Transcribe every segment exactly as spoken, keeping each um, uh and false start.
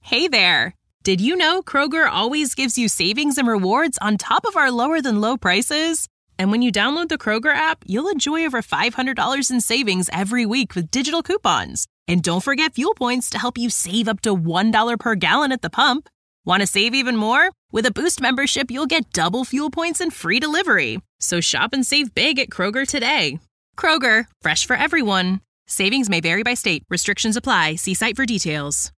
Hey there! Did you know Kroger always gives you savings and rewards on top of our lower-than-low prices? And when you download the Kroger app, you'll enjoy over five hundred dollars in savings every week with digital coupons. And don't forget fuel points to help you save up to one dollar per gallon at the pump. Want to save even more? With a Boost membership, you'll get double fuel points and free delivery. So shop and save big at Kroger today. Kroger, fresh for everyone. Savings may vary by state. Restrictions apply. See site for details.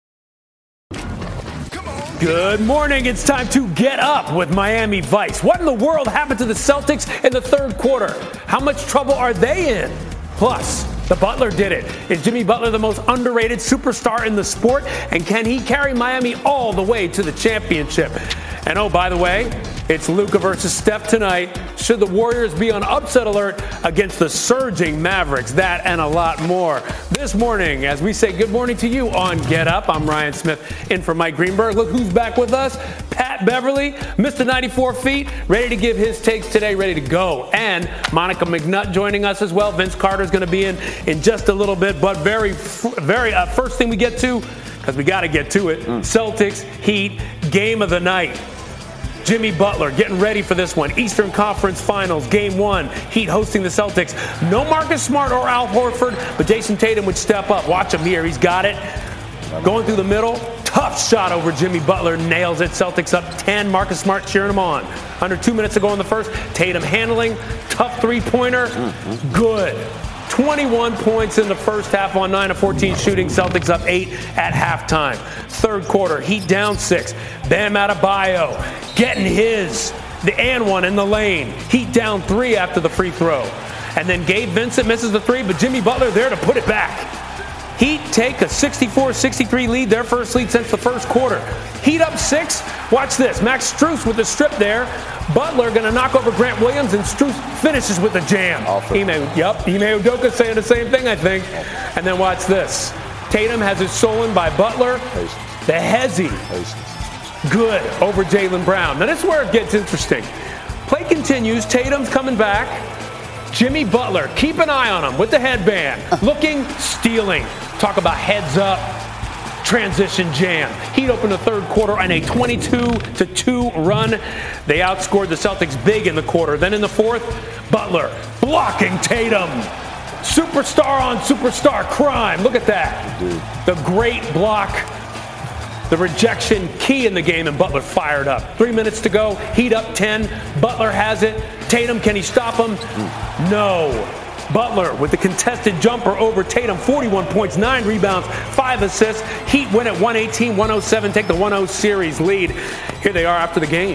Good morning. It's time to get up with Miami Vice. What in the world happened to the Celtics in the third quarter? How much trouble are they in? Plus, the Butler did it. Is Jimmy Butler the most underrated superstar in the sport? And can he carry Miami all the way to the championship? And oh, by the way, it's Luka versus Steph tonight. Should the Warriors be on upset alert against the surging Mavericks? That and a lot more. This morning, as we say good morning to you on Get Up, I'm Ryan Smith in for Mike Greenberg. Look who's back with us. Pat Beverly, Mister ninety-four feet, ready to give his takes today, ready to go. And Monica McNutt joining us as well. Vince Carter's going to be in in just a little bit. But very, very uh, first thing we get to, because we got to get to it, mm. Celtics, Heat, game of the night. Jimmy Butler getting ready for this one. Eastern Conference Finals, game one. Heat hosting the Celtics. No Marcus Smart or Al Horford, but Jason Tatum would step up. Watch him here. He's got it. Going through the middle. Tough shot over Jimmy Butler. Nails it. Celtics up ten. Marcus Smart cheering him on. Under two minutes to go in the first. Tatum handling. Tough three-pointer. Good. twenty-one points in the first half on nine of fourteen shooting. Celtics up eight at halftime. Third quarter, Heat down six. Bam Adebayo getting his. The and one in the lane. Heat down three after the free throw. And then Gabe Vincent misses the three, but Jimmy Butler there to put it back. Heat take a sixty-four sixty-three lead, their first lead since the first quarter. Heat up six. Watch this. Max Strus with the strip there. Butler going to knock over Grant Williams, and Strus finishes with the jam. Ime, yep, Ime Udoka saying the same thing, I think. And then watch this. Tatum has it stolen by Butler. The Hezzy. Good over Jaylen Brown. Now this is where it gets interesting. Play continues. Tatum's coming back. Jimmy Butler, keep an eye on him with the headband. Looking, stealing. Talk about heads up. Transition jam. Heat opened the third quarter on a twenty-two to two run. They outscored the Celtics big in the quarter. Then in the fourth, Butler blocking Tatum. Superstar on superstar crime. Look at that. Dude. The great block. The rejection key in the game, and Butler fired up. Three minutes to go. Heat up ten. Butler has it. Tatum, can he stop him? Mm. No. Butler with the contested jumper over Tatum, forty-one points, nine rebounds, five assists. Heat win at one eighteen one oh seven, take the one oh series lead. Here they are after the game.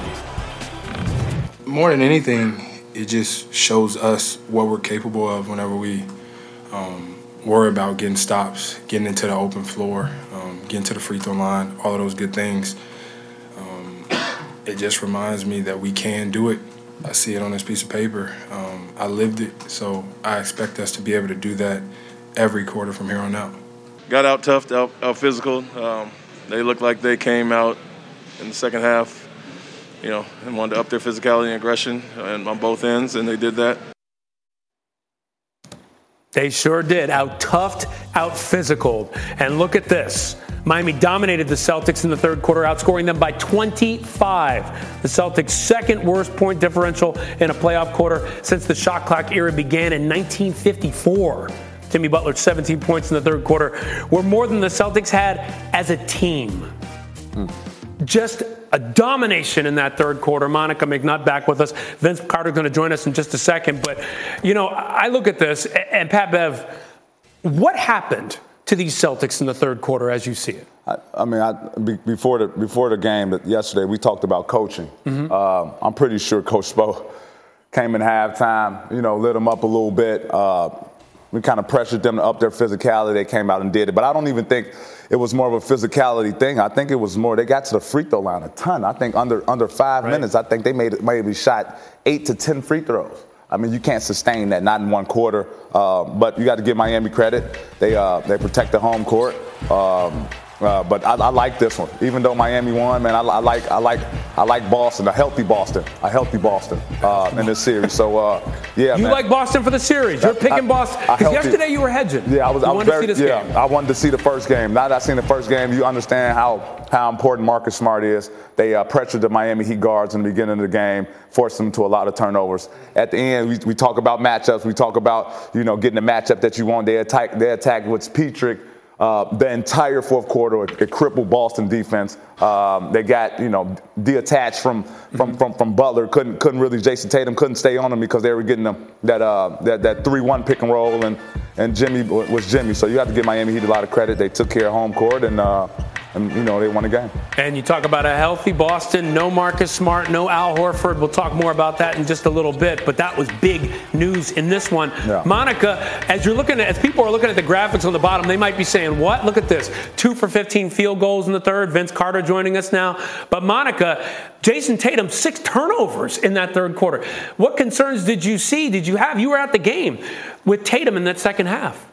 More than anything, it just shows us what we're capable of whenever we um, worry about getting stops, getting into the open floor, um, getting to the free throw line, all of those good things. Um, it just reminds me that we can do it. I see it on this piece of paper. Um, I lived it, so I expect us to be able to do that every quarter from here on out. Got out tough, out, out physical. Um, they looked like they came out in the second half, you know, and wanted to up their physicality and aggression and on both ends, and they did that. They sure did. Out toughed, out physical. And look at this. Miami dominated the Celtics in the third quarter, outscoring them by twenty-five. The Celtics' second worst point differential in a playoff quarter since the shot clock era began in nineteen fifty-four. Jimmy Butler's seventeen points in the third quarter were more than the Celtics had as a team. Hmm. Just a domination in that third quarter. Monica McNutt back with us. Vince Carter's going to join us in just a second. But, you know, I look at this, and Pat Bev, what happened to these Celtics in the third quarter as you see it? I, I mean, I, be, before the before the game yesterday, we talked about coaching. Mm-hmm. Uh, I'm pretty sure Coach Spo came in halftime, you know, lit them up a little bit. Uh, we kind of pressured them to up their physicality. They came out and did it. But I don't even think it was more of a physicality thing. I think it was more, they got to the free throw line a ton. I think under under five right. minutes, I think they made it, maybe shot eight to ten free throws. I mean, you can't sustain that, not in one quarter. Uh, but you got to give Miami credit. They uh, they protect the home court. Um, uh, but I, I like this one, even though Miami won. Man, I, I like I like I like Boston, a healthy Boston, a healthy Boston uh, in this series. So, uh, yeah, You man. like Boston for the series. You're picking I, Boston. Because yesterday you were hedging. Yeah, I was, you I was wanted very, to see this yeah, game. I wanted to see the first game. Now that I've seen the first game, you understand how, how important Marcus Smart is. They uh, pressured the Miami Heat guards in the beginning of the game, forced them to a lot of turnovers. At the end, we, we talk about matchups. We talk about, you know, getting the matchup that you want. They attack, they attack with Petrick. Uh, the entire fourth quarter, it, it crippled Boston defense. Um, they got, you know, detached from from, from from Butler. Couldn't couldn't really. Jason Tatum couldn't stay on them because they were getting them that uh, that that three one pick and roll, and and Jimmy was Jimmy. So you have to give Miami Heat a lot of credit. They took care of home court, and uh, and you know they won the game. And you talk about a healthy Boston, no Marcus Smart, no Al Horford. We'll talk more about that in just a little bit. But that was big news in this one. Yeah. Monica, as you're looking at, as people are looking at the graphics on the bottom, they might be saying, "What? Look at this! Two for fifteen field goals in the third." Vince Carter joining us now. But Monica, Jason Tatum, six turnovers in that third quarter. What concerns did you see? Did you have? You were at the game with Tatum in that second half.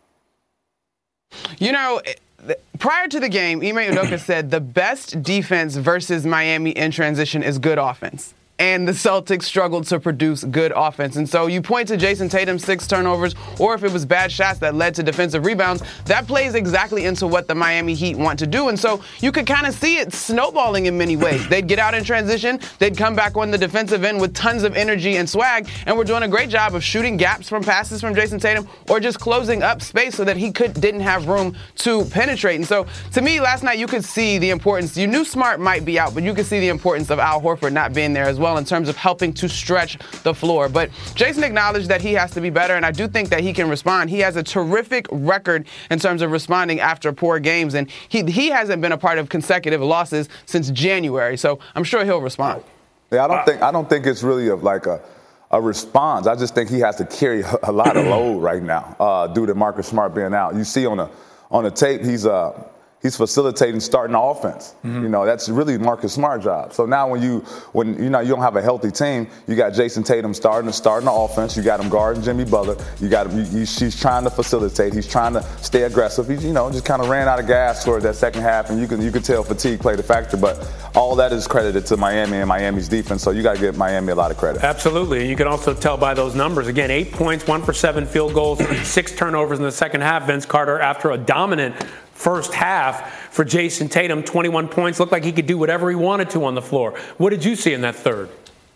You know, prior to the game, Ime Udoka said the best defense versus Miami in transition is good offense. And the Celtics struggled to produce good offense. And so you point to Jason Tatum's six turnovers, or if it was bad shots that led to defensive rebounds, that plays exactly into what the Miami Heat want to do. And so you could kind of see it snowballing in many ways. They'd get out in transition, they'd come back on the defensive end with tons of energy and swag, and we're doing a great job of shooting gaps from passes from Jason Tatum, or just closing up space so that he could didn't have room to penetrate. And so to me, last night you could see the importance. You knew Smart might be out, but you could see the importance of Al Horford not being there as well, in terms of helping to stretch the floor. But Jason acknowledged that he has to be better, and I do think that he can respond. He has a terrific record in terms of responding after poor games, and he he hasn't been a part of consecutive losses since January, so I'm sure he'll respond. Yeah, I don't think I don't think it's really a, like a a response. I just think he has to carry a lot of load right now uh, due to Marcus Smart being out. You see on the on the tape, he's uh He's facilitating starting the offense. Mm-hmm. You know, that's really Marcus Smart's job. So now when you when you know you don't have a healthy team, you got Jason Tatum starting starting the offense. You got him guarding Jimmy Butler. You got him. You, you, she's trying to facilitate. He's trying to stay aggressive. He, you know, just kind of ran out of gas toward that second half, and you can you can tell fatigue played a factor. But all that is credited to Miami and Miami's defense. So you got to give Miami a lot of credit. Absolutely. And you can also tell by those numbers. Again, eight points, one for seven field goals, six turnovers in the second half. Vince Carter, after a dominant first half for Jason Tatum, twenty-one points. Looked like he could do whatever he wanted to on the floor. What did you see in that third?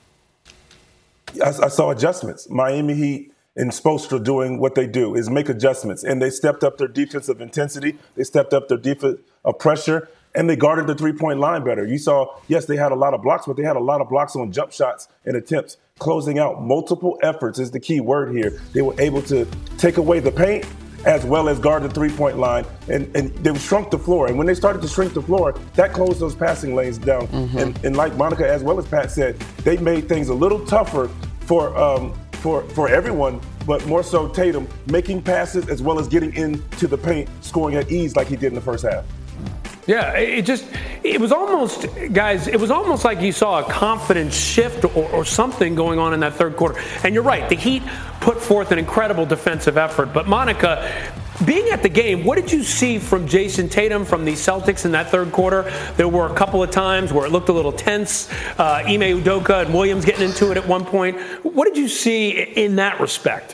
I, I saw adjustments. Miami Heat and Spoelstra doing what they do is make adjustments. And they stepped up their defensive intensity. They stepped up their defensive uh, pressure. And they guarded the three-point line better. You saw, yes, they had a lot of blocks, but they had a lot of blocks on jump shots and attempts. Closing out multiple efforts is the key word here. They were able to take away the paint as well as guard the three-point line, and, and they shrunk the floor. And when they started to shrink the floor, that closed those passing lanes down. Mm-hmm. And, and like Monica, as well as Pat said, they made things a little tougher for um, for for everyone, but more so Tatum, making passes as well as getting into the paint, scoring at ease like he did in the first half. Yeah, it just, it was almost, guys, it was almost like you saw a confidence shift or, or something going on in that third quarter. And you're right, the Heat put forth an incredible defensive effort. But Monica, being at the game, what did you see from Jason Tatum, from the Celtics in that third quarter? There were a couple of times where it looked a little tense. Uh, Ime Udoka and Williams getting into it at one point. What did you see in that respect?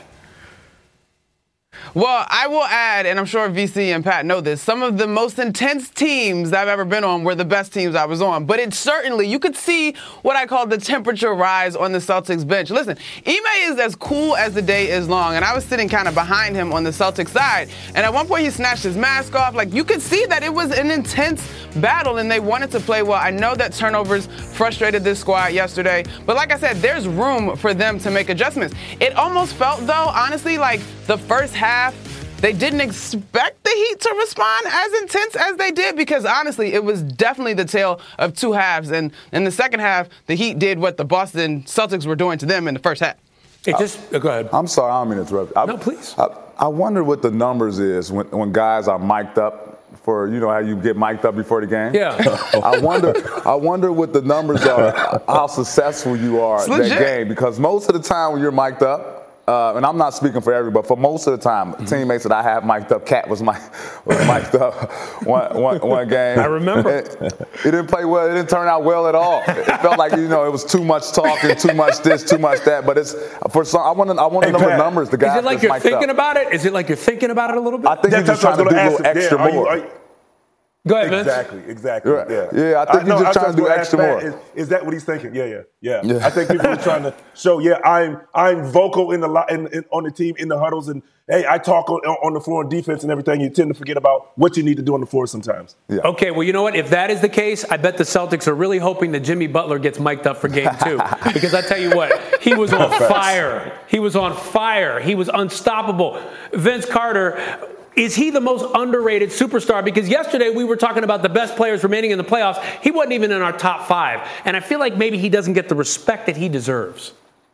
Well, I will add, and I'm sure V C and Pat know this, some of the most intense teams I've ever been on were the best teams I was on. But it's certainly, you could see what I call the temperature rise on the Celtics bench. Listen, Ime is as cool as the day is long, and I was sitting kind of behind him on the Celtics side. And at one point he snatched his mask off. Like, you could see that it was an intense battle, and they wanted to play well. I know that turnovers frustrated this squad yesterday. But like I said, there's room for them to make adjustments. It almost felt, though, honestly, like the first half, they didn't expect the Heat to respond as intense as they did, because honestly, it was definitely the tale of two halves. And in the second half, the Heat did what the Boston Celtics were doing to them in the first half. It just, uh, go ahead. I'm sorry, I don't mean to interrupt. I, no, please. I, I wonder what the numbers is when, when guys are mic'd up. For, you know, how you get mic'd up before the game? Yeah. I wonder I wonder what the numbers are, how successful you are in that game. Because most of the time when you're mic'd up, uh, and I'm not speaking for everybody, but for most of the time, mm-hmm. teammates that I have mic'd up, Cat was, mic- was mic'd up one, one, one game. I remember. It, it didn't play well. It didn't turn out well at all. It, it felt like, you know, it was too much talking, too much this, too much that. But it's for some. I want to. I want to hey, know Pat, the numbers. The guys. Is it like you're thinking up. about it? Is it like you're thinking about it a little bit? I think you're just trying to do a little extra yeah, more. Are you, are you, Go ahead, Vince. Exactly, exactly. Right. Yeah, yeah. I think I, he's no, just trying to do extra more. Is, is that what he's thinking? Yeah, yeah, yeah. yeah. I think people are trying to show. Yeah, I'm I'm vocal in the in, in, on the team in the huddles, and hey, I talk on, on the floor on defense and everything. You tend to forget about what you need to do on the floor sometimes. Yeah. Okay, well, you know what? If that is the case, I bet the Celtics are really hoping that Jimmy Butler gets mic'd up for game two. Because I tell you what, he was on fire. He was on fire. He was unstoppable. Vince Carter. Is he the most underrated superstar? Because yesterday we were talking about the best players remaining in the playoffs. He wasn't even in our top five. And I feel like maybe he doesn't get the respect that he deserves.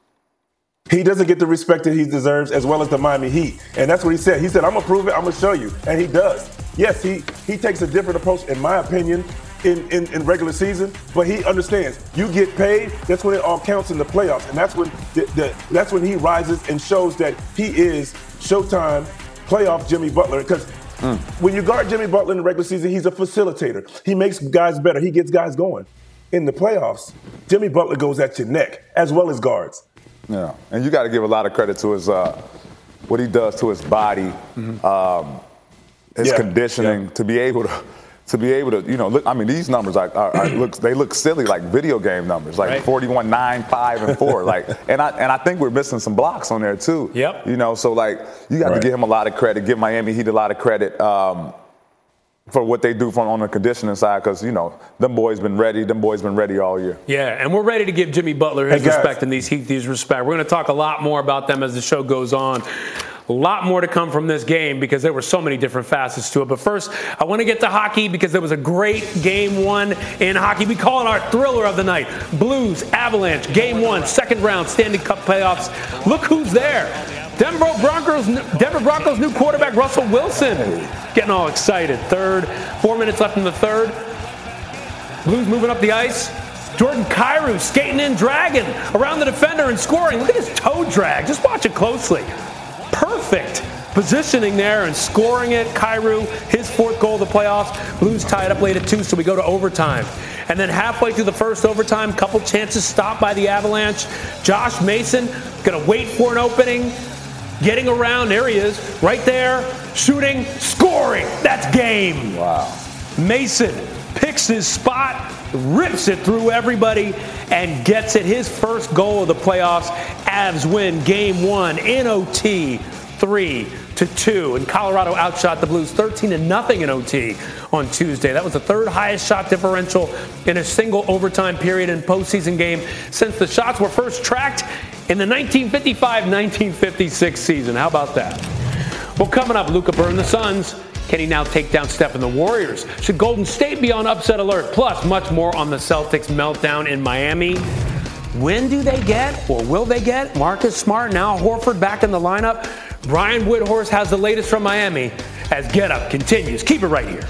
He doesn't get the respect that he deserves, as well as the Miami Heat. And that's what he said. He said, I'm going to prove it. I'm going to show you. And he does. Yes, he, he takes a different approach, in my opinion, in, in, in regular season. But he understands. You get paid, that's when it all counts in the playoffs. And that's when, the, the, that's when he rises and shows that he is Showtime playoff Jimmy Butler, because mm. when you guard Jimmy Butler in the regular season, he's a facilitator. He makes guys better. He gets guys going. In the playoffs, Jimmy Butler goes at your neck, as well as guards. Yeah, and you got to give a lot of credit to his uh, what he does to his body, mm-hmm. um, his yeah. conditioning, yeah. to be able to to be able to, you know, look. I mean, these numbers are, are, are look they look silly, like video game numbers, like right. forty-one, nine, five, and four. Like, and I and I think we're missing some blocks on there too. Yep. You know, so like you got right. to give him a lot of credit. Give Miami Heat a lot of credit um, for what they do from on the conditioning side, because you know them boys been ready. Them boys been ready all year. Yeah, and we're ready to give Jimmy Butler his hey respect and these Heat these respect. We're going to talk a lot more about them as the show goes on. A lot more to come from this game because there were so many different facets to it. But first, I want to get to hockey because there was a great game one in hockey. We call it our thriller of the night. Blues, Avalanche, game one, second round, Stanley Cup playoffs. Look who's there. Denver Broncos, Denver Broncos new quarterback Russell Wilson. Getting all excited. Third, four minutes left in the third. Blues moving up the ice. Jordan Kyrou skating in, dragging around the defender and scoring. Look at his toe drag. Just watch it closely. Perfect positioning there and scoring it. Kyrou, his fourth goal of the playoffs. Blues tied up late at two, so we go to overtime. And then halfway through the first overtime, couple chances stopped by the Avalanche. Josh Mason going to wait for an opening, getting around. There he is, right there, shooting, scoring. That's game. Wow. Mason picks his spot, rips it through everybody, and gets it. His first goal of the playoffs. Avs win game one in O T, three to two. And Colorado outshot the Blues thirteen to nothing in O T on Tuesday. That was the third highest shot differential in a single overtime period in postseason game since the shots were first tracked in the nineteen fifty-five nineteen fifty-six season. How about that? Well, coming up, Luka burned the Suns. Can he now take down Steph and the Warriors? Should Golden State be on upset alert? Plus, much more on the Celtics meltdown in Miami. When do they get, or will they get, Marcus Smart, now Horford back in the lineup? Brian Woodhorse has the latest from Miami as Get Up continues. Keep it right here.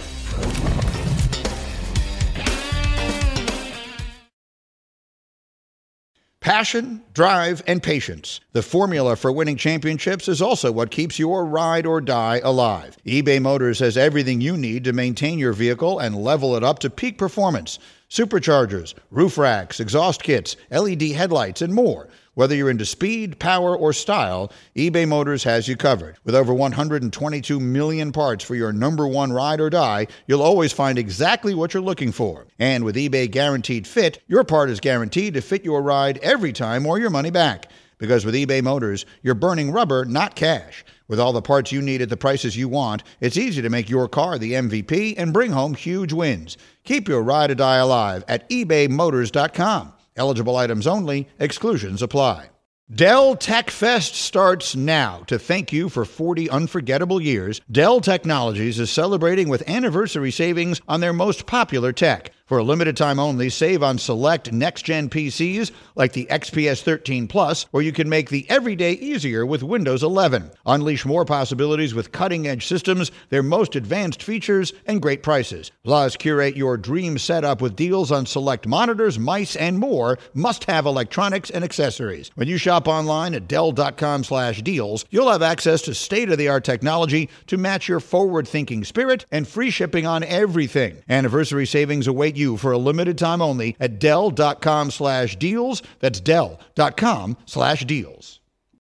Passion, drive, and patience. The formula for winning championships is also what keeps your ride or die alive. eBay Motors has everything you need to maintain your vehicle and level it up to peak performance. Superchargers, roof racks, exhaust kits, L E D headlights, and more. Whether you're into speed, power, or style, eBay Motors has you covered. With over one hundred twenty-two million parts for your number one ride or die, you'll always find exactly what you're looking for. And with eBay Guaranteed Fit, your part is guaranteed to fit your ride every time or your money back. Because with eBay Motors, you're burning rubber, not cash. With all the parts you need at the prices you want, it's easy to make your car the M V P and bring home huge wins. Keep your ride or die alive at ebay motors dot com. Eligible items only. Exclusions apply. Dell Tech Fest starts now. To thank you for forty unforgettable years, Dell Technologies is celebrating with anniversary savings on their most popular tech. For For a limited time only, save on select next-gen P Cs like the X P S thirteen Plus, where you can make the everyday easier with Windows eleven. Unleash more possibilities with cutting-edge systems, their most advanced features, and great prices. Plus, curate your dream setup with deals on select monitors, mice, and more must-have electronics and accessories. When you shop online at Dell.com slash deals, you'll have access to state-of-the-art technology to match your forward-thinking spirit and free shipping on everything. Anniversary savings await you for a limited time only at Dell.com slash deals. That's Dell.com slash deals.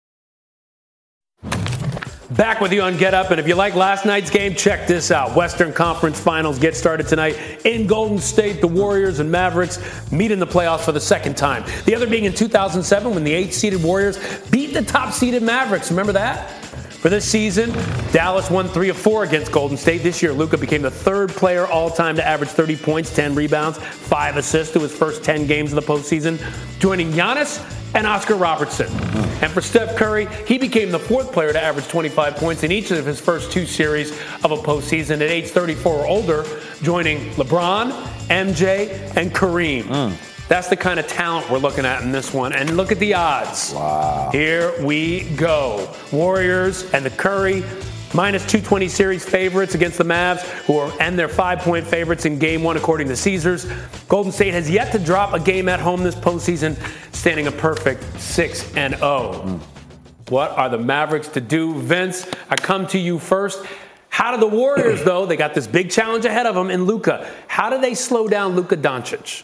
Back with you on Get Up, and if you like last night's game, check this out. Western Conference Finals get started tonight in Golden State. The Warriors and Mavericks meet in the playoffs for the second time. The other being in two thousand seven when the eighth-seeded Warriors beat the top-seeded Mavericks. Remember that? For this season, Dallas won three of four against Golden State. This year, Luka became the third player all-time to average thirty points, ten rebounds, five assists to his first ten games of the postseason, joining Giannis and Oscar Robertson. And for Steph Curry, he became the fourth player to average twenty-five points in each of his first two series of a postseason at age thirty-four or older, joining LeBron, M J, and Kareem. Mm. That's the kind of talent we're looking at in this one. And look at the odds. Wow. Here we go. Warriors and the Curry minus two twenty series favorites against the Mavs, who are and they're five-point favorites in game one, according to Caesars. Golden State has yet to drop a game at home this postseason, standing a perfect six and oh. Mm. What are the Mavericks to do? Vince, I come to you first. How do the Warriors, though, they got this big challenge ahead of them in Luka. How do they slow down Luka Doncic?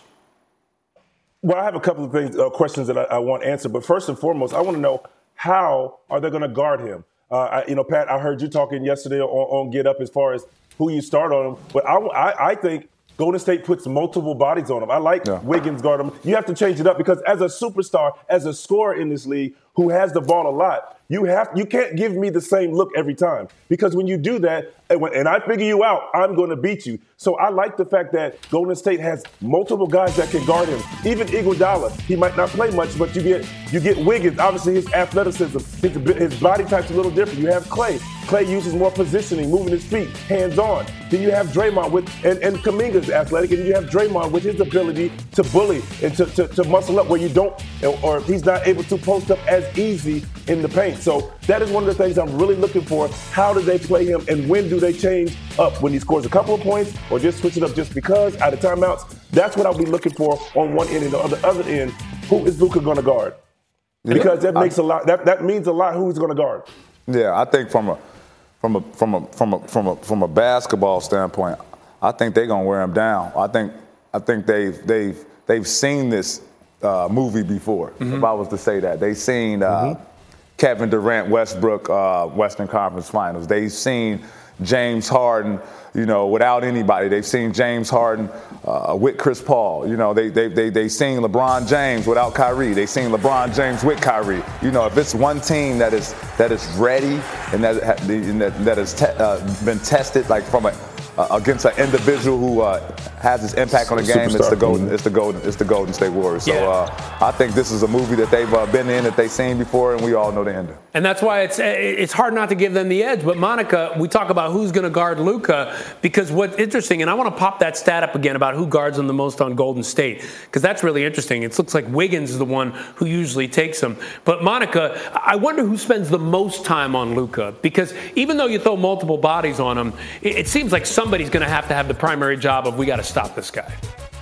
Well, I have a couple of things, uh, questions that I, I want answered. But first and foremost, I want to know, how are they going to guard him? Uh, I, you know, Pat, I heard you talking yesterday on, on Get Up as far as who you start on him. But I, I, I think Golden State puts multiple bodies on him. I like yeah. Wiggins guard him. You have to change it up because as a superstar, as a scorer in this league who has the ball a lot, you have you can't give me the same look every time. Because when you do that, and, when, and I figure you out, I'm going to beat you. So I like the fact that Golden State has multiple guys that can guard him. Even Iguodala, he might not play much, but you get you get Wiggins. Obviously, his athleticism, his, his body type's a little different. You have Clay. Clay uses more positioning, moving his feet, hands-on. Then you have Draymond with, and, and Kuminga's athletic, and you have Draymond with his ability to bully and to, to, to muscle up where you don't, or he's not able to post up as easy in the paint. So that is one of the things I'm really looking for. How do they play him, and when do they change up? When he scores a couple of points, or just switch it up just because, out of timeouts? That's what I'll be looking for on one end. And on the other end, who is Luka going to guard? Because that makes a lot. That, that means a lot who he's going to guard. Yeah, I think from a from a from a from a from a from a basketball standpoint, I think they're going to wear him down. I think I think they've they've they've seen this uh, movie before. Mm-hmm. If I was to say that, they've seen uh, mm-hmm. Kevin Durant, Westbrook, uh, Western Conference Finals. They've seen James Harden, you know, without anybody. They've seen James Harden uh, with Chris Paul. You know, they they they they seen LeBron James without Kyrie. They seen LeBron James with Kyrie. You know, if it's one team that is that is ready and that and that, that has te- uh, been tested like from a uh, against an individual who uh, has his impact on the game, Superstar. it's the golden it's the golden it's the Golden State Warriors. So Yeah. uh, I think this is a movie that they've uh, been in, that they've seen before, and we all know the ending. And that's why it's it's hard not to give them the edge. But Monica, we talk about who's going to guard Luka, because what's interesting, and I want to pop that stat up again about who guards him the most on Golden State, because that's really interesting. It looks like Wiggins is the one who usually takes him. But Monica, I wonder who spends the most time on Luka, because even though you throw multiple bodies on him, it, it seems like somebody's going to have to have the primary job of, we got to stop this guy.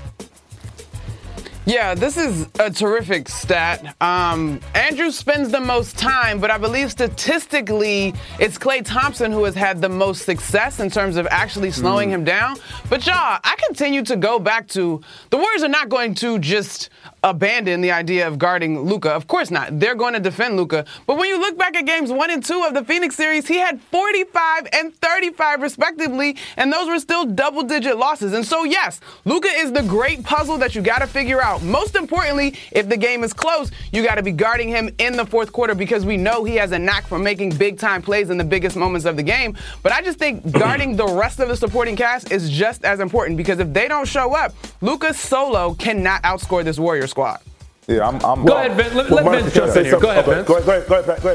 Yeah, this is a terrific stat. Um, Andrew spends the most time, but I believe statistically it's Klay Thompson who has had the most success in terms of actually slowing mm. him down. But y'all, I continue to go back to the Warriors are not going to just abandon the idea of guarding Luka. Of course not. They're going to defend Luka. But when you look back at games one and two of the Phoenix series, he had forty-five and thirty-five respectively, and those were still double-digit losses. And so, yes, Luka is the great puzzle that you got to figure out. Most importantly, if the game is close, you got to be guarding him in the fourth quarter, because we know he has a knack for making big-time plays in the biggest moments of the game. But I just think guarding the rest of the supporting cast is just as important, because if they don't show up, Luka solo cannot outscore this Warrior squad. Yeah, I'm. I'm Go ahead, Vince. Let, Well, let Vince jump in here. Go ahead, okay, Vince. Go ahead, go ahead, go ahead, Pat. Go ahead, Pat.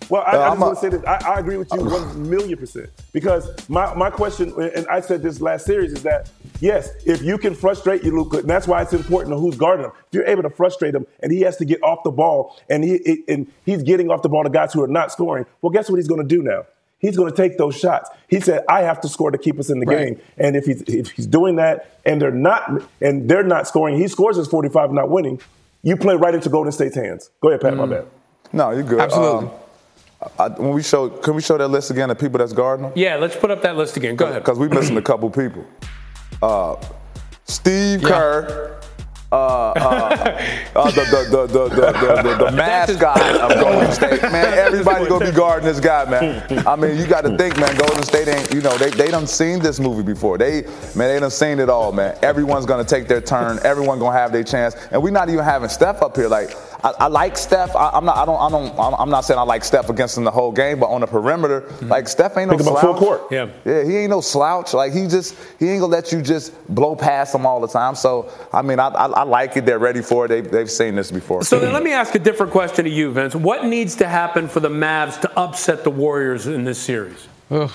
Well, I, Uh, I I'm just a- want to say this. I, I agree with you one million percent. Because my, my question, and I said this last series, is that, yes, if you can frustrate you, Luka, and that's why it's important to who's guarding him. If you're able to frustrate him and he has to get off the ball, and he and he's getting off the ball to guys who are not scoring, well, guess what he's going to do now? He's going to take those shots. He said, I have to score to keep us in the Right. game. And if he's, if he's doing that and they're not and they're not scoring, he scores his forty-five not winning, you play right into Golden State's hands. Go ahead, Pat, Mm. my bad. No, you're good. Absolutely. Um, I, when we show, can we show that list again of people that's guarding them? Yeah, let's put up that list again. Go ahead. Because we're missing a couple people. Uh, Steve Yeah. Kerr, uh, uh, uh, the, the, the, the, the, the, the mascot of Golden State. Man, everybody gonna be guarding this guy, man. I mean, you got to think, man, Golden State ain't, you know, they, they done seen this movie before. They, man, they done seen it all, man. Everyone's gonna take their turn. Everyone gonna have their chance. And we're not even having Steph up here. Like, I, I like Steph. I, I'm not. I don't. I don't. I'm not saying I like Steph against him the whole game, but on the perimeter, Mm-hmm. like Steph ain't no Think about slouch. full court. Yeah. Yeah, he ain't no slouch. Like he just, he ain't gonna let you just blow past him all the time. So I mean, I, I, I like it. They're ready for it. They've, they've seen this before. So then let me ask a different question to you, Vince. What needs to happen for the Mavs to upset the Warriors in this series?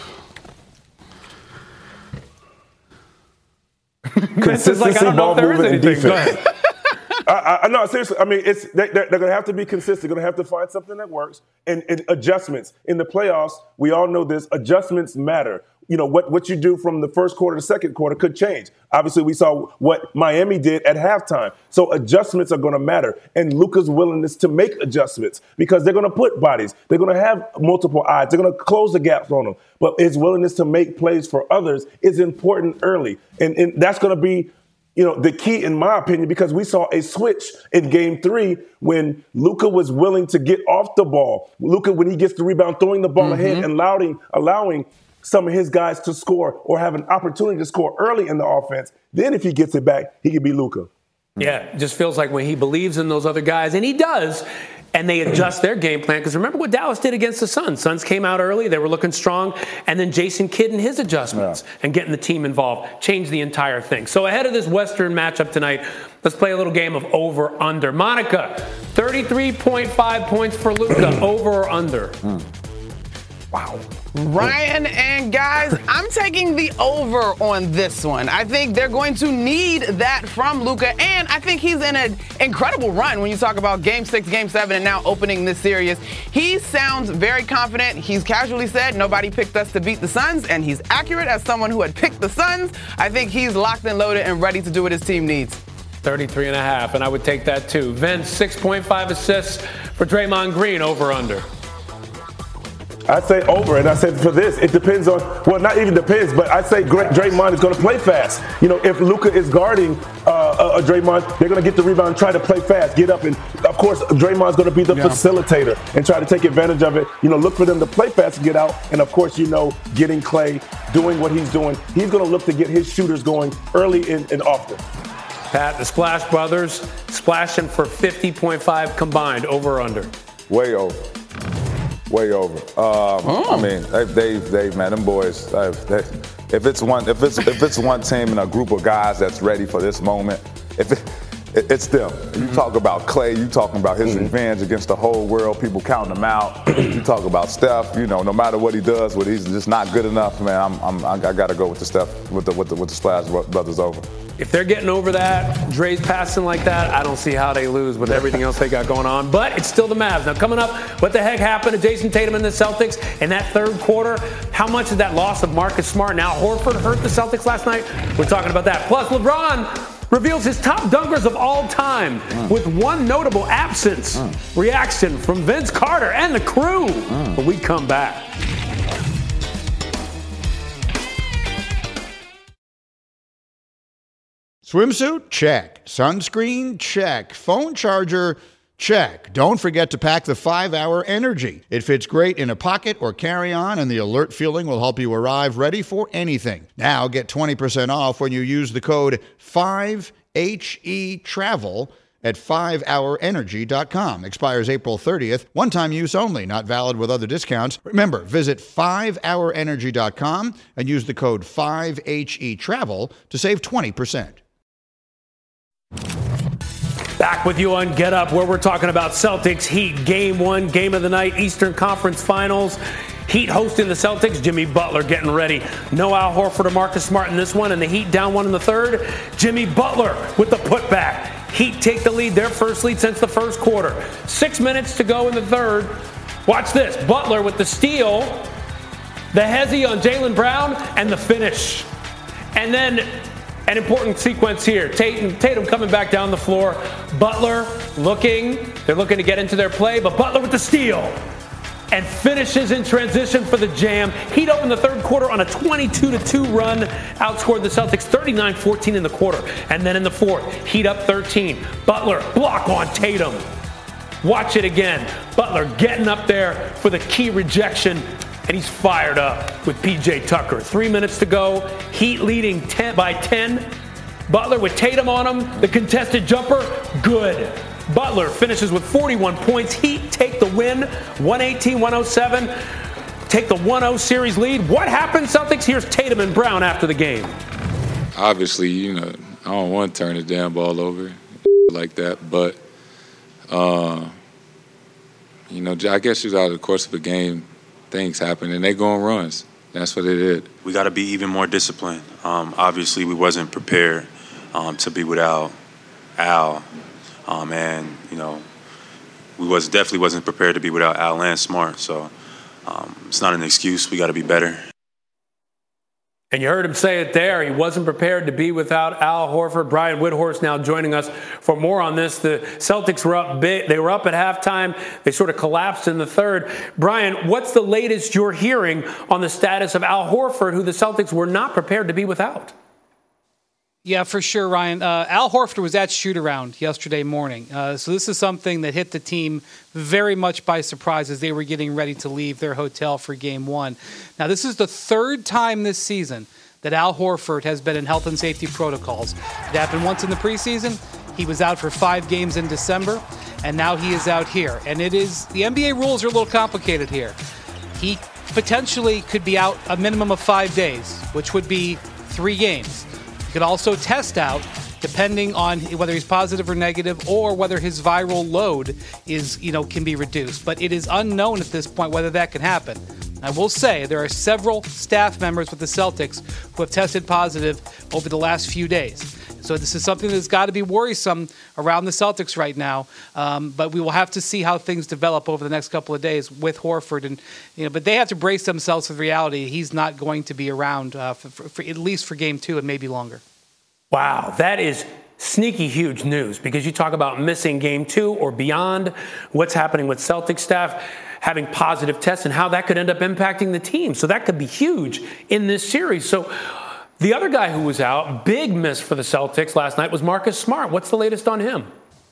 Vince is like, I don't know if there is movement, and anything. Go defense. ahead. I, I, no, seriously. I mean, it's they, they're, they're going to have to be consistent. They're going to have to find something that works. And, and adjustments in the playoffs, we all know this. Adjustments matter. You know what what you do from the first quarter to second quarter could change. Obviously, we saw what Miami did at halftime. So adjustments are going to matter, and Luka's willingness to make adjustments because they're going to put bodies. They're going to have multiple eyes. They're going to close the gaps on them. But his willingness to make plays for others is important early, and, and that's going to be, you know, the key in my opinion, because we saw a switch in game three when Luka was willing to get off the ball. Luka, when he gets the rebound, throwing the ball Mm-hmm. ahead and allowing, allowing some of his guys to score or have an opportunity to score early in the offense. Then if he gets it back, he can be Luka. Yeah, it just feels like when he believes in those other guys, and he does, and they adjust their game plan. Because remember what Dallas did against the Suns. Suns came out early. They were looking strong. And then Jason Kidd and his adjustments Yeah. and getting the team involved changed the entire thing. So ahead of this Western matchup tonight, let's play a little game of over-under. Monica, thirty-three point five points for Luka. Over or under? Mm. Wow. Ryan and guys, I'm taking the over on this one. I think they're going to need that from Luka, and I think he's in an incredible run when you talk about game six, game seven, and now opening this series. He sounds very confident. He's casually said nobody picked us to beat the Suns, and he's accurate as someone who had picked the Suns. I think he's locked and loaded and ready to do what his team needs. thirty-three and a half, and I would take that too. Vince, six point five assists for Draymond Green, over under. I'd say over, and I said for this, it depends on, well, not even depends, but I'd say Dray- Draymond is going to play fast. You know, if Luka is guarding uh, uh, Draymond, they're going to get the rebound and try to play fast, get up, and of course, Draymond's going to be the Yeah. facilitator and try to take advantage of it. You know, look for them to play fast and get out, and of course, you know, getting Clay, doing what he's doing. He's going to look to get his shooters going early and, and often. Pat, the Splash Brothers splashing for fifty point five combined, over or under. Way over. Way over. Um, Oh. I mean, they, they, they, man, them boys. They, they, if it's one, if it's if it's one team and a group of guys that's ready for this moment, if it, it, it's them. You talk about Clay, you talking about his Mm-hmm. revenge against the whole world, people counting him out. You talk about Steph. You know, no matter what he does, what he's just not good enough, man. I'm, I'm I got to go with the Steph, with the with the with the Splash Brothers over. If they're getting over that, Dre's passing like that, I don't see how they lose with everything else they got going on. But it's still the Mavs. Now, coming up, what the heck happened to Jason Tatum and the Celtics in that third quarter? How much did that loss of Marcus Smart, now Horford, hurt the Celtics last night? We're talking about that. Plus, LeBron reveals his top dunkers of all time mm. with one notable absence. Mm. Reaction from Vince Carter and the crew mm. when we come back. Swimsuit? Check. Sunscreen? Check. Phone charger? Check. Don't forget to pack the five hour Energy. It fits great in a pocket or carry-on, and the alert feeling will help you arrive ready for anything. Now get twenty percent off when you use the code five H E travel at five hour energy dot com. Expires April thirtieth. One-time use only. Not valid with other discounts. Remember, visit five hour energy dot com and use the code five H E travel to save twenty percent. Back Back with you on Get Up, where we're talking about Celtics Heat game one, game of the night, Eastern Conference Finals. Heat hosting the Celtics. Jimmy Butler getting ready. No Al Horford or Marcus Smart in this one, and the Heat down one in the third. Jimmy Butler with the putback. Heat take the lead, their first lead since the first quarter. Six minutes to go in the third. Watch this. Butler with the steal, the hezzy on Jaylen Brown, and the finish. And then an important sequence here. Tatum, Tatum coming back down the floor. Butler looking. They're looking to get into their play, but Butler with the steal. And finishes in transition for the jam. Heat opened the third quarter on a twenty-two to two run. Outscored the Celtics thirty-nine fourteen in the quarter. And then in the fourth, Heat up thirteen. Butler, block on Tatum. Watch it again. Butler getting up there for the key rejection. And he's fired up with P J Tucker. Three minutes to go. Heat leading ten by ten. Butler with Tatum on him. The contested jumper, good. Butler finishes with forty-one points. Heat take the win, one eighteen one oh seven. Take the one oh series lead. What happened, Celtics? Here's Tatum and Brown after the game. Obviously, you know, I don't want to turn the damn ball over like that, but, uh, you know, I guess just out of the course of the game, things happen, and they go on runs. That's what they did. We got to be even more disciplined. Um, obviously, we wasn't prepared um, to be without Al. Um, and, you know, we was definitely wasn't prepared to be without Al and Smart. So um, it's not an excuse. We got to be better. And you heard him say it there. He wasn't prepared to be without Al Horford. Brian Windhorst now joining us for more on this. The Celtics were up big. They were up at halftime. They sort of collapsed in the third. Brian, what's the latest you're hearing on the status of Al Horford, who the Celtics were not prepared to be without? Yeah, for sure, Ryan. Uh, Al Horford was at shoot-around yesterday morning. Uh, so this is something that hit the team very much by surprise as they were getting ready to leave their hotel for game one. Now, this is the third time this season that Al Horford has been in health and safety protocols. It happened once in the preseason. He was out for five games in December, and now he is out here. And it is, the N B A rules are a little complicated here. He potentially could be out a minimum of five days, which would be three games. He could also test out, depending on whether he's positive or negative, or whether his viral load is, you know, can be reduced. But it is unknown at this point whether that can happen. I will say there are several staff members with the Celtics who have tested positive over the last few days. So this is something that's got to be worrisome around the Celtics right now. Um, but we will have to see how things develop over the next couple of days with Horford. And you know, but they have to brace themselves with reality. He's not going to be around uh, for, for, for at least for game two and maybe longer. Wow, that is sneaky huge news, because you talk about missing game two or beyond, what's happening with Celtics staff having positive tests and how that could end up impacting the team. So that could be huge in this series. So the other guy who was out, big miss for the Celtics last night, was Marcus Smart. What's the latest on him?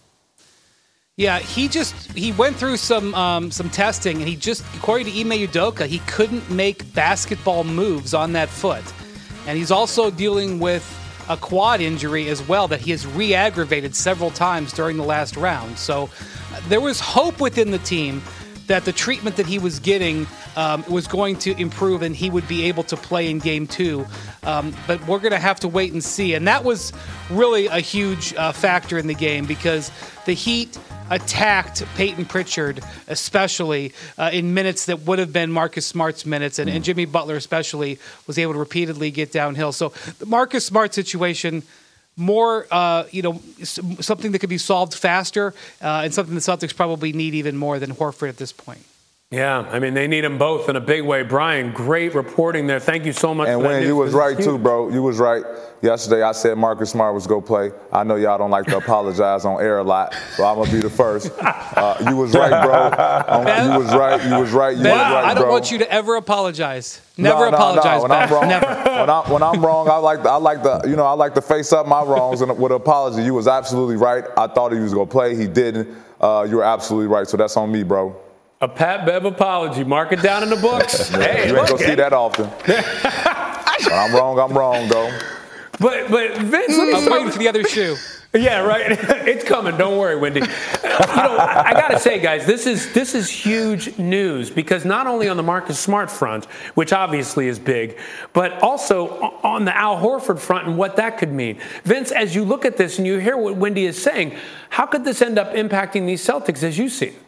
Yeah, he just he went through some um, some testing, and he just, according to Ime Udoka, he couldn't make basketball moves on that foot. And he's also dealing with a quad injury as well that he has re-aggravated several times during the last round. So uh, there was hope within the team that the treatment that he was getting um, was going to improve and he would be able to play in game two. Um, but we're going to have to wait and see. And that was really a huge uh, factor in the game, because the Heat attacked Peyton Pritchard, especially uh, in minutes that would have been Marcus Smart's minutes, and, and Jimmy Butler especially was able to repeatedly get downhill. So the Marcus Smart situation, more, uh, you know, something that could be solved faster, uh, and something the Celtics probably need even more than Horford at this point. Yeah, I mean, they need them both in a big way. Brian, great reporting there. Thank you so much. And for when that you was right, huge. too, bro. You was right. Yesterday, I said Marcus Smart was going to play. I know y'all don't like to apologize on air a lot, so I'm going to be the first. Uh, you was right, bro. Um, Ben, you was right. You was right. You Ben, was right, bro. I don't want you to ever apologize. Never no, no, apologize, no. When Ben. I'm wrong, Never. When, I, when I'm wrong, I like to, I like to, you know, I like to face up my wrongs and with an apology. You was absolutely right. I thought he was going to play. He didn't. Uh, you were absolutely right. So that's on me, bro. A Pat Bev apology. Mark it down in the books. Hey, you ain't look, gonna see that often. When I'm wrong, I'm wrong, though. But but Vince, let me I'm waiting for the other shoe. Yeah, right. It's coming. Don't worry, Wendy. You know, I got to say, guys, this is this is huge news, because not only on the Marcus Smart front, which obviously is big, but also on the Al Horford front and what that could mean. Vince, as you look at this and you hear what Wendy is saying, how How could this end up impacting these Celtics as you see it?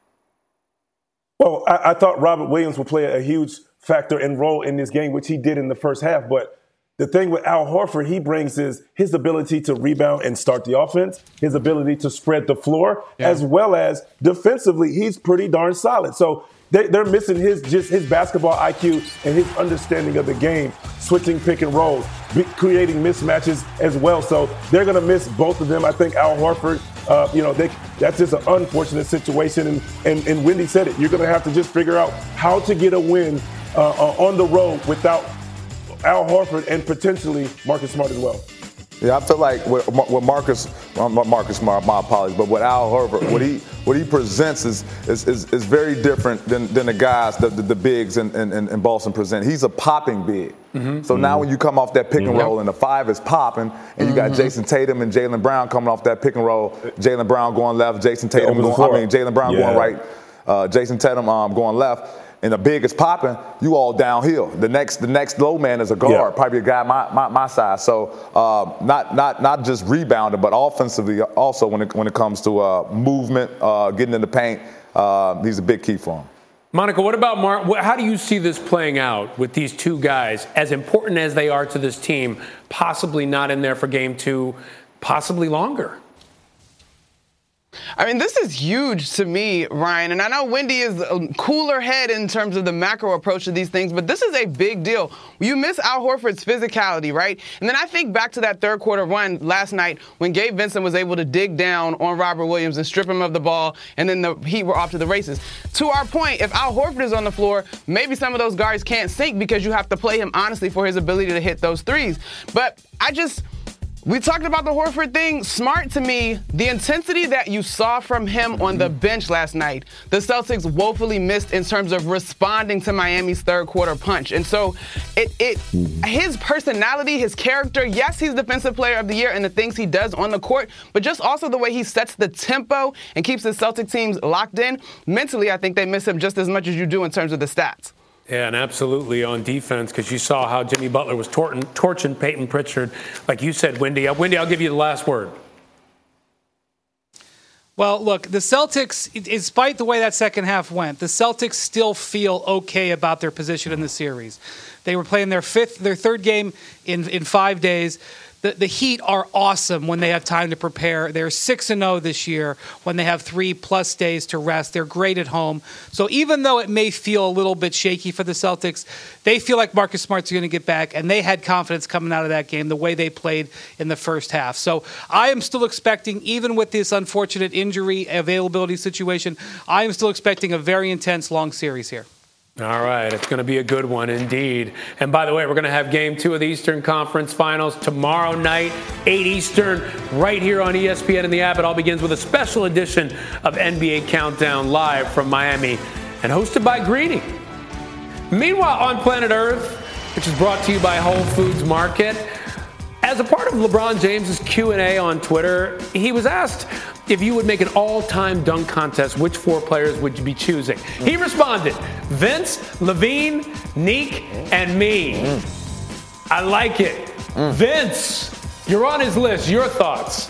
Well, I, I thought Robert Williams would play a huge factor and role in this game, which he did in the first half. But the thing with Al Horford, he brings is his ability to rebound and start the offense, his ability to spread the floor, yeah. as well as defensively, he's pretty darn solid. So they, they're missing his just his basketball I Q and his understanding of the game, switching pick and rolls, be, creating mismatches as well. So they're going to miss both of them. I think Al Horford, uh, you know, they, that's just an unfortunate situation. And, and, and Wendy said it. You're going to have to just figure out how to get a win uh, uh, on the road without Al Horford and potentially Marcus Smart as well. Yeah, I feel like with, with Marcus, well, Marcus Smart, my apologies, but with Al Horford, what he what he presents is is, is, is very different than, than the guys, the, the, the bigs in, in, in Boston present. He's a popping big. Mm-hmm. So mm-hmm. now when you come off that pick and roll and the five is popping, and you got mm-hmm. Jason Tatum and Jaylen Brown coming off that pick and roll, Jaylen Brown going left, Jason Tatum going, I mean Jaylen Brown yeah. going right, uh, Jason Tatum um, going left. And the big is popping, you all downhill. The next the next low man is a guard, yeah. probably a guy my, my, my size. So uh, not not not just rebounding, but offensively also when it, when it comes to uh, movement, uh, getting in the paint, uh, he's a big key for him. Monica, what about Mark? How do you see this playing out with these two guys, as important as they are to this team, possibly not in there for game two, possibly longer? I mean, this is huge to me, Ryan. And I know Wendy is a cooler head in terms of the macro approach to these things, but this is a big deal. You miss Al Horford's physicality, right? And then I think back to that third quarter run last night when Gabe Vincent was able to dig down on Robert Williams and strip him of the ball, and then the Heat were off to the races. To our point, if Al Horford is on the floor, maybe some of those guards can't sink because you have to play him honestly for his ability to hit those threes. But I just... We talked about the Horford thing. Smart, to me, the intensity that you saw from him on the bench last night, the Celtics woefully missed in terms of responding to Miami's third quarter punch. And so it, it his personality, his character, yes, he's Defensive Player of the Year and the things he does on the court, but just also the way he sets the tempo and keeps the Celtic teams locked in. Mentally, I think they miss him just as much as you do in terms of the stats. Yeah, and absolutely on defense, because you saw how Jimmy Butler was tor- torching Peyton Pritchard. Like you said, Wendy. Uh, Wendy, I'll give you the last word. Well, look, the Celtics, despite the way that second half went, the Celtics still feel okay about their position in the series. They were playing their fifth, their third game in, in five days. The, the Heat are awesome when they have time to prepare. They're six and oh this year when they have three-plus days to rest. They're great at home. So even though it may feel a little bit shaky for the Celtics, they feel like Marcus Smart's going to get back, and they had confidence coming out of that game the way they played in the first half. So I am still expecting, even with this unfortunate injury availability situation, I am still expecting a very intense, long series here. All right, it's going to be a good one indeed. And by the way, we're going to have game two of the Eastern Conference Finals tomorrow night, eight Eastern, right here on E S P N and the app. It all begins with a special edition of N B A Countdown live from Miami and hosted by Greeny. Meanwhile, on planet Earth, which is brought to you by Whole Foods Market, as a part of LeBron James's Q and A on Twitter, he was asked if you would make an all-time dunk contest, which four players would you be choosing? He responded, Vince, Levine, Neek, and me. Mm. I like it. Mm. Vince, you're on his list. Your thoughts?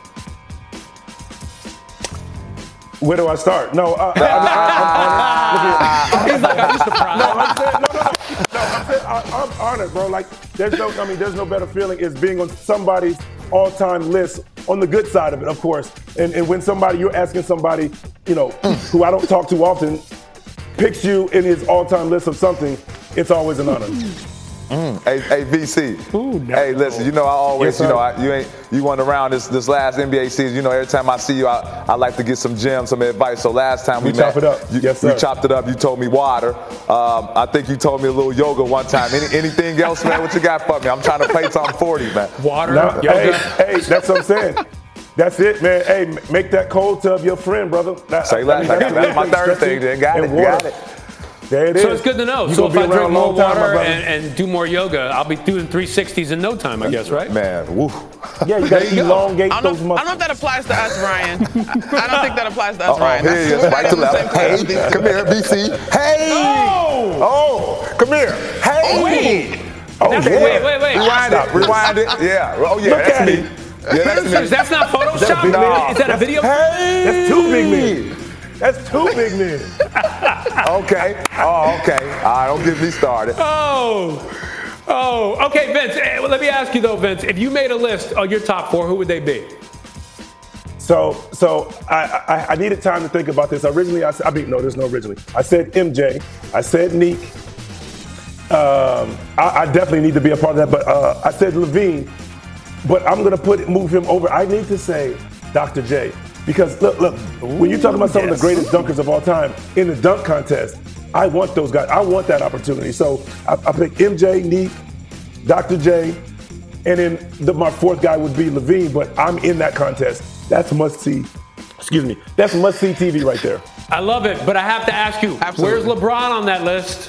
Where do I start? No, uh, I, I, I, I'm honored. He's like, I'm surprised. No, I'm saying, no, no, no. No, I'm, saying, I, I'm honored, bro. Like, there's no, I mean, there's no better feeling is being on somebody's all-time list on the good side of it, of course. And, and when somebody, you're asking somebody, you know, who I don't talk to often, picks you in his all-time list of something, it's always an honor. Mm. Hey, hey, V C. Ooh, no. Hey, listen. You know, I always, yes, you know, I, you ain't you went around this this last N B A season. You know, every time I see you, I, I like to get some gems, some advice. So last time we, we met, chop it up. You, yes, sir. We chopped it up. You told me water. Um, I think you told me a little yoga one time. Any, anything else, man? What you got for me? I'm trying to play Tom forty, man. Water. Now, yoga. Hey, hey, that's what I'm saying. That's it, man. Hey, make that cold tub your friend, brother. That, Say that. I mean, that's, that's my third thing. Then got it. Got it. There it is. So it's good to know. You so if I drink more time, water and, and do more yoga, I'll be doing three sixties in no time, I guess, right? Man, woo. Yeah, you got to elongate I those don't, muscles. I don't know if that applies to us, Ryan. I don't think that applies to us, Uh-oh, Ryan. Here he is. Right to left. Hey, come here, B C. Hey! Oh! Oh, come here. Hey! Oh, wait. Oh, That's, yeah. Wait, wait, wait. Rewind it. Rewind it. Yeah. Oh, yeah. Look That's at me. it. Yeah, that's me. That's not Photoshop? Is that a big man? Is that a video? Hey! That's two big men. That's two big men. Okay. Oh, okay. All right, don't get me started. Oh. Oh, okay, Vince. Well, let me ask you, though, Vince. If you made a list of your top four, who would they be? So, so I, I, I needed time to think about this. Originally, I said, I mean, no, there's no originally. I said M J. I said Neek. Um, I, I definitely need to be a part of that, but uh, I said Levine. But I'm going to put move him over. I need to say Doctor J. Because, look, look, Ooh, when you're talking about some yes. of the greatest dunkers of all time in the dunk contest, I want those guys. I want that opportunity. So I, I pick M J, Neek, Doctor J, and then the, my fourth guy would be Levine, but I'm in that contest. That's must-see. Excuse me. That's must-see T V right there. I love it, but I have to ask you, Absolutely. Where's LeBron on that list?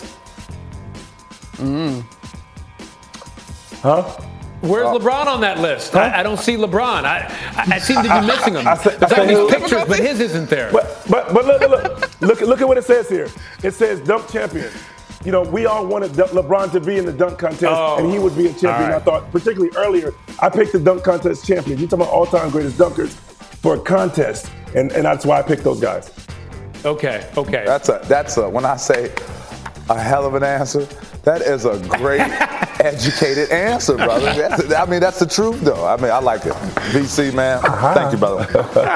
Mm. Huh? Where's uh, LeBron on that list? Huh? I, I don't see LeBron. I, I, I seem to be missing him. I, I, I said, There's I all these said, pictures, but his isn't there. But, but, but look, look, look, look, at what it says here. It says dunk champion. You know, we all wanted LeBron to be in the dunk contest, oh, and he would be a champion. Right. I thought, particularly earlier, I picked the dunk contest champion. You're talking about all-time greatest dunkers for a contest, and, and that's why I picked those guys. Okay, okay. That's a, that's a, when I say a hell of an answer, that is a great, educated answer, brother. That's, I mean, that's the truth, though. I mean, I like it. V C, man, uh-huh. Thank you, brother.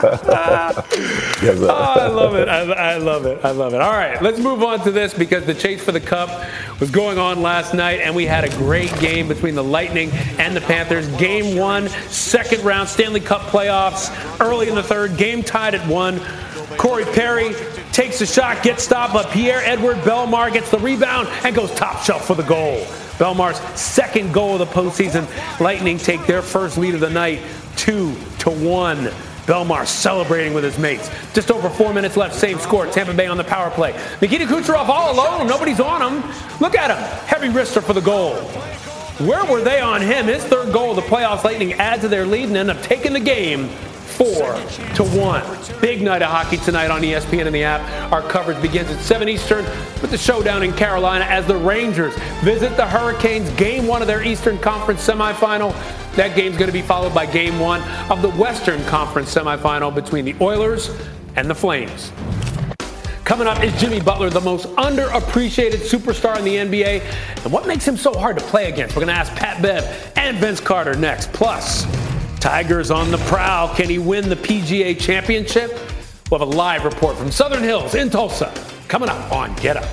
Yes, oh, I love it. I, I love it. I love it. All right, let's move on to this because the chase for the cup was going on last night, and we had a great game between the Lightning and the Panthers. Game one, second round Stanley Cup playoffs, early in the third, game tied at one. Corey Perry takes a shot, gets stopped, but Pierre-Edouard Bellemare gets the rebound and goes top shelf for the goal. Bellemar's second goal of the postseason. Lightning take their first lead of the night, two to one. Bellemare celebrating with his mates. Just over four minutes left, same score. Tampa Bay on the power play. Nikita Kucherov all alone. Nobody's on him. Look at him. Heavy wrister for the goal. Where were they on him? His third goal of the playoffs. Lightning add to their lead and end up taking the game four to one. Big night of hockey tonight on E S P N and the app. Our coverage begins at seven Eastern with the showdown in Carolina as the Rangers visit the Hurricanes. Game one of their Eastern Conference semifinal. That game's going to be followed by game one of the Western Conference semifinal between the Oilers and the Flames. Coming up is Jimmy Butler, the most underappreciated superstar in the N B A. And what makes him so hard to play against? We're going to ask Pat Bev and Vince Carter next. Plus, Tiger's on the prowl. Can he win the P G A Championship? We'll have a live report from Southern Hills in Tulsa coming up on Get Up.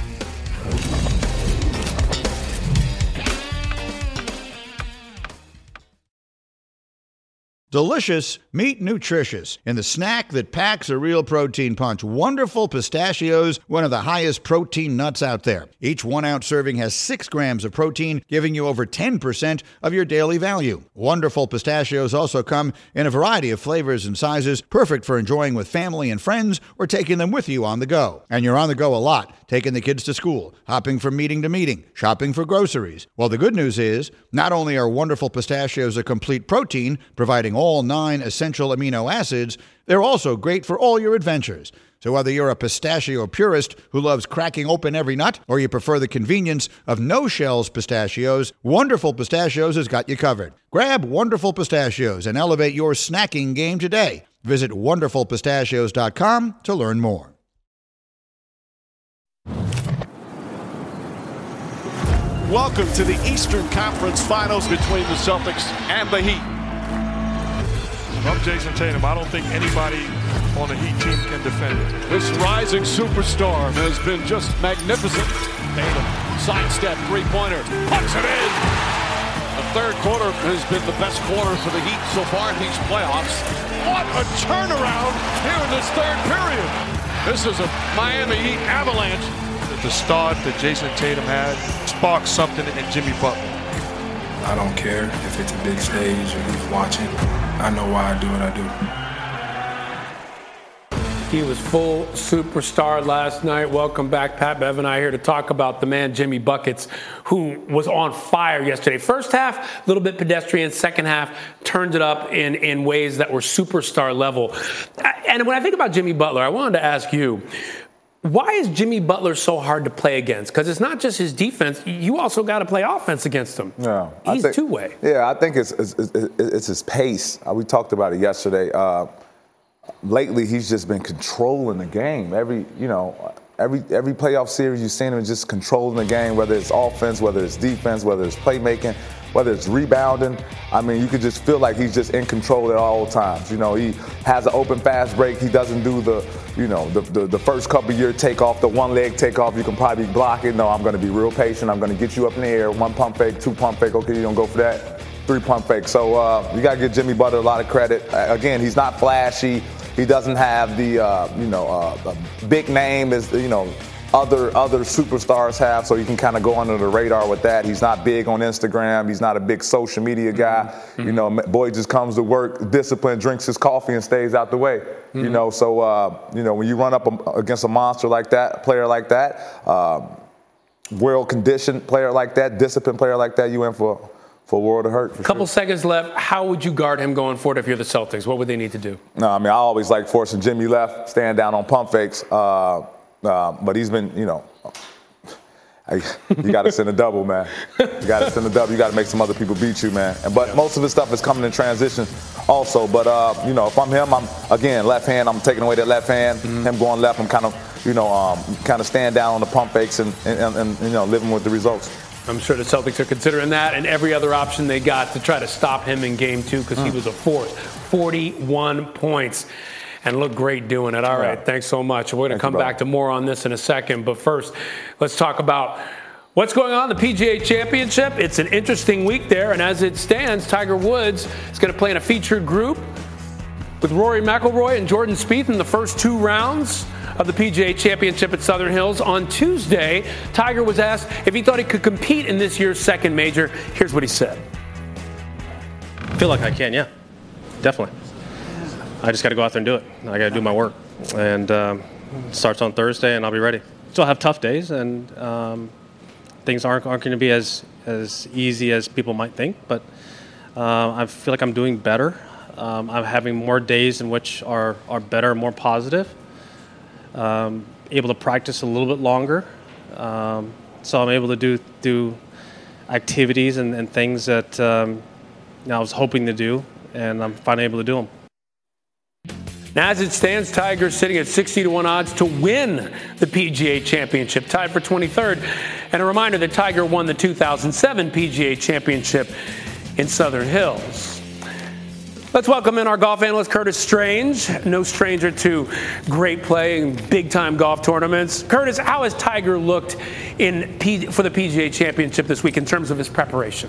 Delicious, meet nutritious. In the snack that packs a real protein punch, Wonderful Pistachios, one of the highest protein nuts out there. Each one-ounce serving has six grams of protein, giving you over ten percent of your daily value. Wonderful Pistachios also come in a variety of flavors and sizes, perfect for enjoying with family and friends or taking them with you on the go. And you're on the go a lot, taking the kids to school, hopping from meeting to meeting, shopping for groceries. Well, the good news is, not only are Wonderful Pistachios a complete protein, providing all nine essential amino acids, they're also great for all your adventures. So whether you're a pistachio purist who loves cracking open every nut, or you prefer the convenience of no-shells pistachios, Wonderful Pistachios has got you covered. Grab Wonderful Pistachios and elevate your snacking game today. Visit wonderful pistachios dot com to learn more. Welcome to the Eastern Conference Finals between the Celtics and the Heat. I'm Jason Tatum. I don't think anybody on the Heat team can defend it. This rising superstar has been just magnificent. Tatum, sidestep, three-pointer, puts it in. The third quarter has been the best quarter for the Heat so far in these playoffs. What a turnaround here in this third period. This is a Miami Heat avalanche. The start that Jason Tatum had sparked something in Jimmy Butler. I don't care if it's a big stage or who's watching. I know why I do what I do. He was full superstar last night. Welcome back, Pat Bev and I here to talk about the man, Jimmy Buckets, who was on fire yesterday. First half, a little bit pedestrian. Second half, turned it up in, in ways that were superstar level. And when I think about Jimmy Butler, I wanted to ask you, Why is Jimmy Butler so hard to play against? Because it's not just his defense. You also got to play offense against him. Yeah, He's think, two-way. Yeah, I think it's it's, it's, it's his pace. Uh, we talked about it yesterday. Uh, lately, he's just been controlling the game. Every, you know, every every playoff series you've seen him just controlling the game, whether it's offense, whether it's defense, whether it's playmaking, whether it's rebounding. I mean, you could just feel like he's just in control at all times. You know, he has an open fast break. He doesn't do the, you know, the, the, the first couple year takeoff, the one leg takeoff. You can probably block it. No, I'm going to be real patient. I'm going to get you up in the air. One pump fake, two pump fake. Okay, you don't go for that. Three pump fake. So uh, you got to give Jimmy Butler a lot of credit. Uh, again, he's not flashy. He doesn't have the, uh, you know, uh, big name as, you know, other other superstars have, so you can kind of go under the radar with that. He's not big on Instagram. He's not a big social media guy. Mm-hmm. You know, boy just comes to work, disciplined, drinks his coffee, and stays out the way. Mm-hmm. You know, so, uh, you know, when you run up against a monster like that, a player like that, uh, world-conditioned player like that, disciplined player like that, you in for for a world of hurt. A couple sure. seconds left. How would you guard him going forward if you're the Celtics? What would they need to do? No, I mean, I always like forcing Jimmy left, staying down on pump fakes. Uh, Uh, but he's been, you know, I, you got to send a double, man. You got to send a double. You got to make some other people beat you, man. And but yeah. most of his stuff is coming in transition, also. But uh, you know, if I'm him, I'm again left hand. I'm taking away that left hand. Mm-hmm. Him going left, I'm kind of, you know, um, kind of stand down on the pump fakes and, and, and, and you know, living with the results. I'm sure the Celtics are considering that and every other option they got to try to stop him in game two because mm. he was a force. forty-one points. And look great doing it. All right, yeah. Thanks so much. We're going to come you, back to more on this in a second. But first, let's talk about what's going on in the P G A Championship. It's an interesting week there. And as it stands, Tiger Woods is going to play in a featured group with Rory McIlroy and Jordan Spieth in the first two rounds of the P G A Championship at Southern Hills. On Tuesday, Tiger was asked if he thought he could compete in this year's second major. Here's what he said. I feel like I can, yeah. Definitely. I just got to go out there and do it. I got to do my work. And um, it starts on Thursday, and I'll be ready. Still have tough days, and um, things aren't, aren't going to be as, as easy as people might think. But uh, I feel like I'm doing better. Um, I'm having more days in which are, are better, more positive. Um, able to practice a little bit longer. Um, so I'm able to do, do activities and, and things that um, you know, I was hoping to do, and I'm finally able to do them. Now, as it stands, Tiger's sitting at sixty to one odds to win the P G A Championship, tied for twenty-third. And a reminder that Tiger won the two thousand seven P G A Championship in Southern Hills. Let's welcome in our golf analyst, Curtis Strange. No stranger to great play in big-time golf tournaments. Curtis, how has Tiger looked in P- for the P G A Championship this week in terms of his preparation?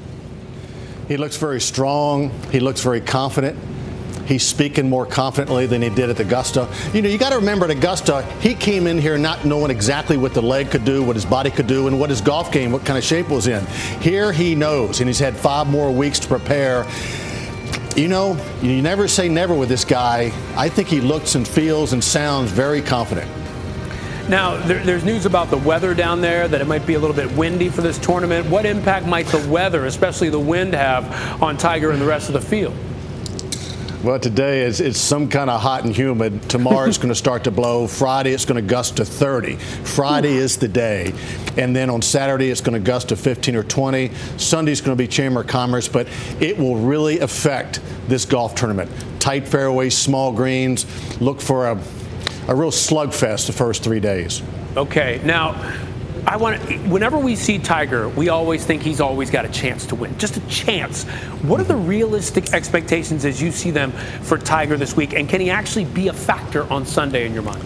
He looks very strong. He looks very confident. He's speaking more confidently than he did at Augusta. You know, you got to remember at Augusta, he came in here not knowing exactly what the leg could do, what his body could do, and what his golf game, what kind of shape was in. Here he knows, and he's had five more weeks to prepare. You know, you never say never with this guy. I think he looks and feels and sounds very confident. Now, there, there's news about the weather down there, that it might be a little bit windy for this tournament. What impact might the weather, especially the wind, have on Tiger and the rest of the field? Well, today it's, it's some kind of hot and humid. Tomorrow it's going to start to blow. Friday it's going to gust to thirty. Friday is the day. And then on Saturday it's going to gust to fifteen or twenty. Sunday's going to be Chamber of Commerce, but it will really affect this golf tournament. Tight fairways, small greens. Look for a, a real slugfest the first three days. Okay. Now, I want to, whenever we see Tiger, we always think he's always got a chance to win. Just a chance. What are the realistic expectations as you see them for Tiger this week? And can he actually be a factor on Sunday in your mind?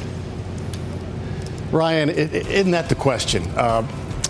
Ryan, it, it, isn't that the question? Uh,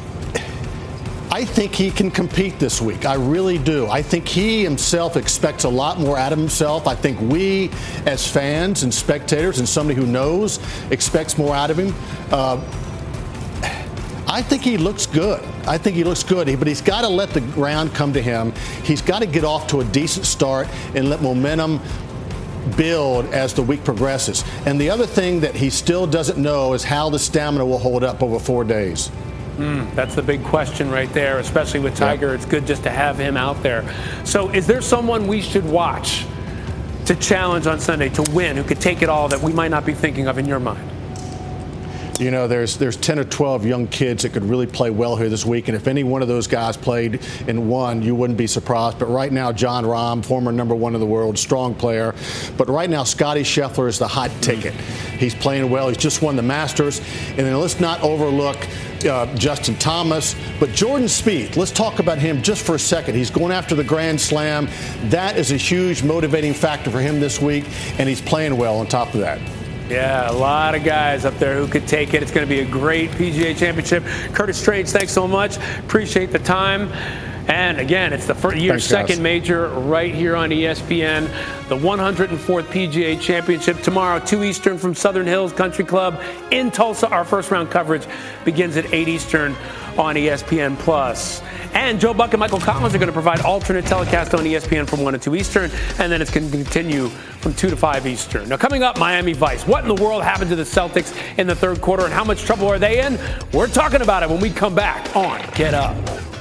I think he can compete this week. I really do. I think he himself expects a lot more out of himself. I think we, as fans and spectators and somebody who knows, expects more out of him. Uh, I think he looks good. I think he looks good, but he's got to let the ground come to him. He's got to get off to a decent start and let momentum build as the week progresses. And the other thing that he still doesn't know is how the stamina will hold up over four days. Mm, that's the big question right there, especially with Tiger. Yeah. It's good just to have him out there. So is there someone we should watch to challenge on Sunday, to win, who could take it all that we might not be thinking of in your mind? You know, there's there's ten or twelve young kids that could really play well here this week, and if any one of those guys played and won, you wouldn't be surprised. But right now, John Rahm, former number one in the world, strong player. But right now, Scotty Scheffler is the hot ticket. He's playing well. He's just won the Masters. And then let's not overlook uh, Justin Thomas. But Jordan Spieth, let's talk about him just for a second. He's going after the Grand Slam. That is a huge motivating factor for him this week, and he's playing well on top of that. Yeah, a lot of guys up there who could take it. It's going to be a great P G A Championship. Curtis Strange, thanks so much. Appreciate the time. And again, it's the first year's second major right here on E S P N. The one hundred fourth P G A Championship tomorrow, two Eastern from Southern Hills Country Club in Tulsa. Our first round coverage begins at eight Eastern on E S P N Plus. And Joe Buck and Michael Collins are going to provide alternate telecast on E S P N from one to two Eastern, and then it's going to continue from two to five Eastern. Now, coming up, Miami Vice. What in the world happened to the Celtics in the third quarter, and how much trouble are they in? We're talking about it when we come back on Get Up.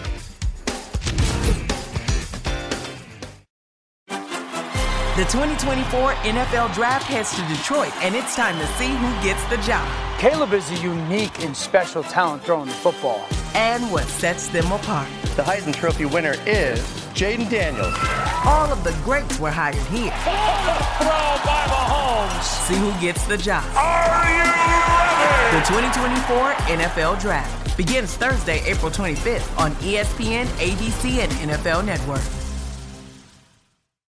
The twenty twenty-four N F L Draft heads to Detroit, and it's time to see who gets the job. Caleb is a unique and special talent throwing the football. And what sets them apart. The Heisman Trophy winner is Jaden Daniels. All of the greats were hired here. Throw by Mahomes. See who gets the job. Are you ready? The twenty twenty-four N F L Draft begins Thursday, April twenty-fifth on E S P N, A B C, and N F L Network.